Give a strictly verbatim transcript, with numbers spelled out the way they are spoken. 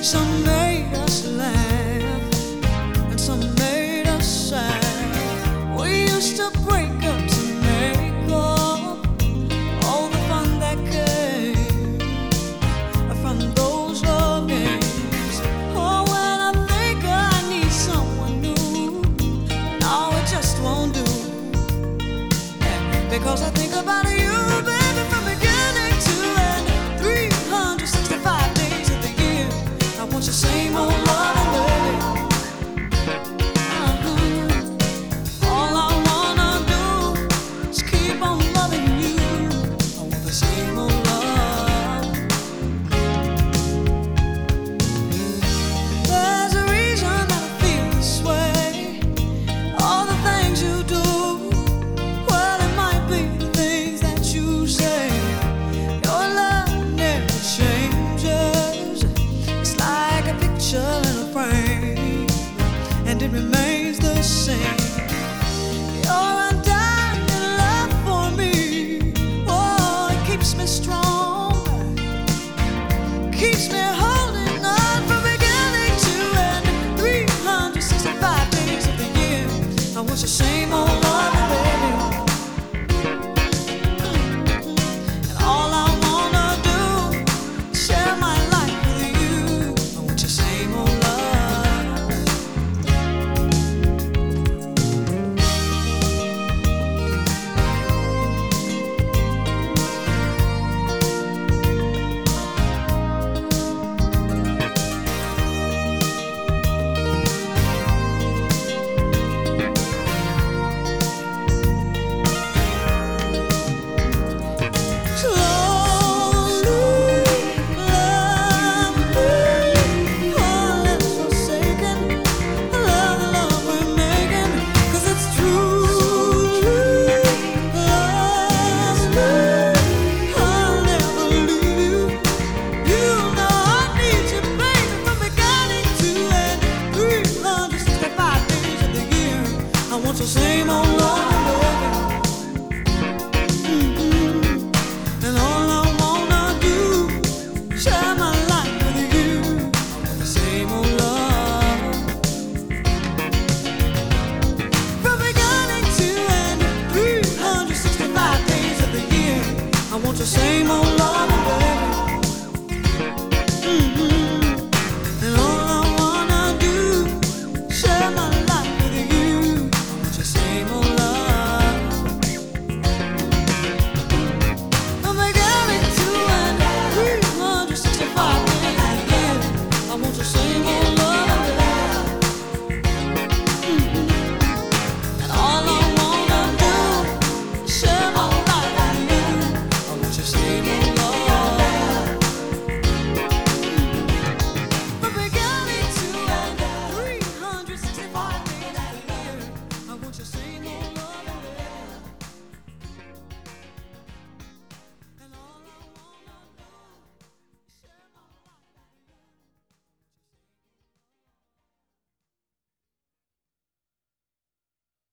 Some made us laugh and some made us sad. We used to break up to make up all the fun that came from those love games. Oh, when I think I need someone new, no, it just won't do. Because I think about you, baby, from beginning to end, three hundred sixty-five days of the year. I want the same old